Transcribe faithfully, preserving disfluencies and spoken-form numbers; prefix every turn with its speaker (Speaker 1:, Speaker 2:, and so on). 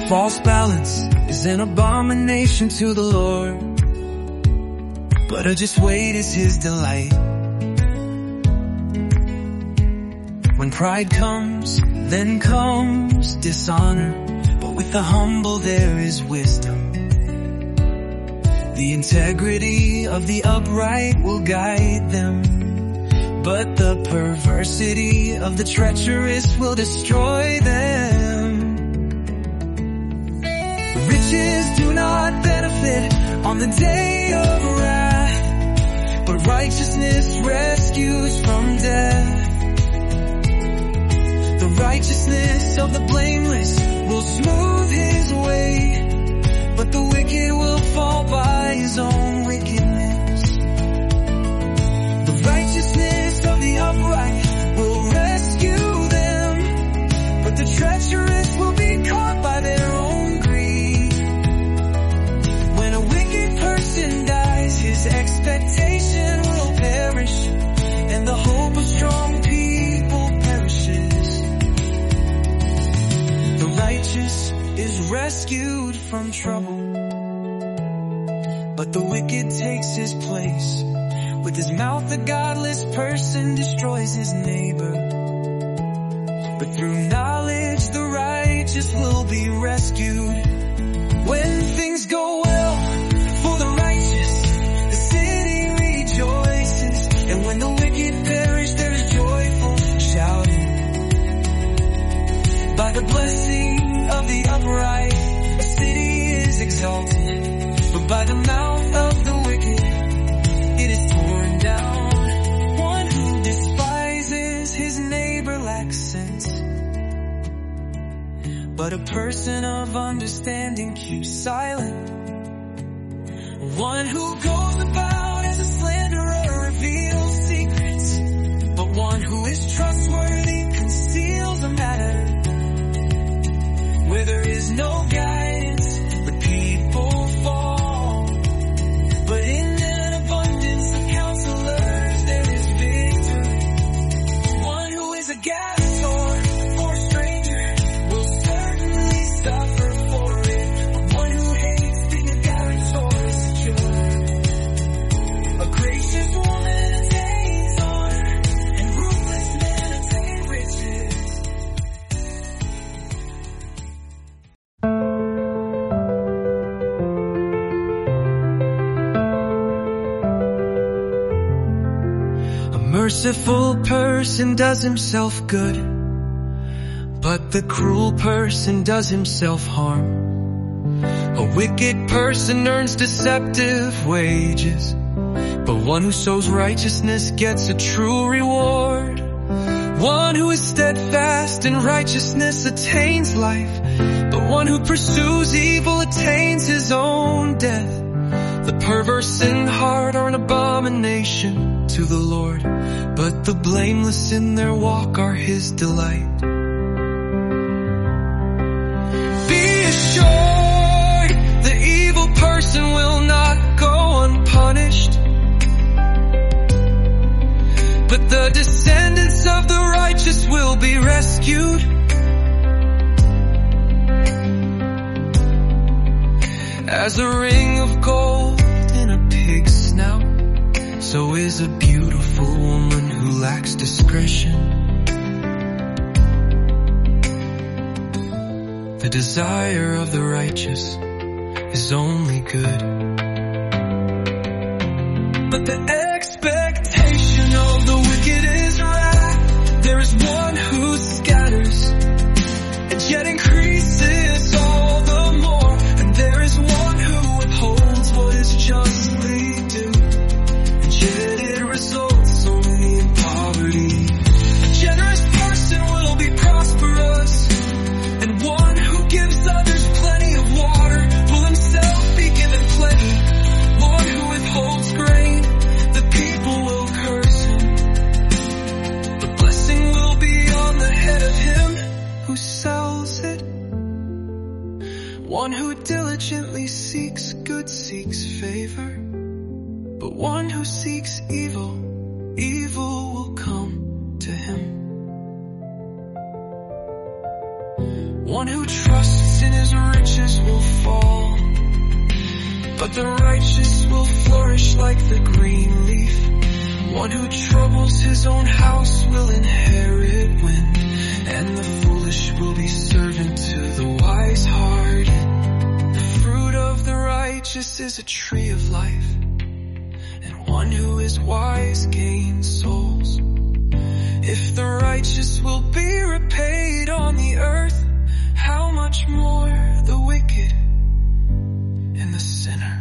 Speaker 1: false balance is an abomination to the Lord, but a just weight is His delight. When pride comes, then comes dishonor, but with the humble there is wisdom. The integrity of the upright will guide them, but the perversity of the treacherous will destroy them. Riches do not benefit on the day of wrath, but righteousness rescues from death. The righteousness of the blameless will smooth his way, but the wicked will fall by his own wickedness. The righteousness of the upright will rescue them, but the treacherous will be caught by their own greed. When a wicked person dies, his expectation will perish, and the hope of strong people perishes. The righteous is rescued from trouble, but the wicked takes his place. With his mouth the godless person destroys his neighbor, but through knowledge the righteous will be rescued. When things go well for the righteous, the city rejoices, and when the wicked perish there is joyful shouting. By the blessing of the upright the city is exalted, but by the mouth of the wicked it is torn down. One who despises his neighbor lacks sense, but a person of understanding keeps silent. One who goes about as a slanderer reveals secrets, but one who is trustworthy conceals a matter. Where there is no guidance, the people fall, but in an abundance of counselors there is victory. One who is a gastor for a stranger will certainly suffer for it, but one who hates being a guarantor is secure. A gracious woman attains honor, and ruthless men attain riches. Merciful person does himself good, but the cruel person does himself harm. A wicked person earns deceptive wages, but one who sows righteousness gets a true reward. One who is steadfast in righteousness attains life, but one who pursues evil attains his own death. The perverse in heart are an abomination to the Lord, but the blameless in their walk are His delight. Be assured, the evil person will not go unpunished, but the descendants of the righteous will be rescued. As a ring of gold in a pig's snout, so is a beautiful woman who lacks discretion. The desire of the righteous is only good, but the expectation of the wicked is wrath. There is one who scatters and yet increases all the more, and there is one who withholds what is justly due, and yet it results only in poverty. A generous person will be prosperous, and one who gives others plenty of water will himself be given plenty. One who withholds grain, the people will curse him. The blessing will be on the head of him who sells it. One who diligently seeks good seeks favor, but one who seeks evil, evil will come to him. One who trusts in his riches will fall, but the righteous will flourish like the green leaf. One who troubles his own house will inherit wind, and the foolish will be servant to the wise-hearted. The fruit of the righteous is a tree of life, and one who is wise gains souls. If the righteous will be repaid on the earth, how much more the wicked and the sinner.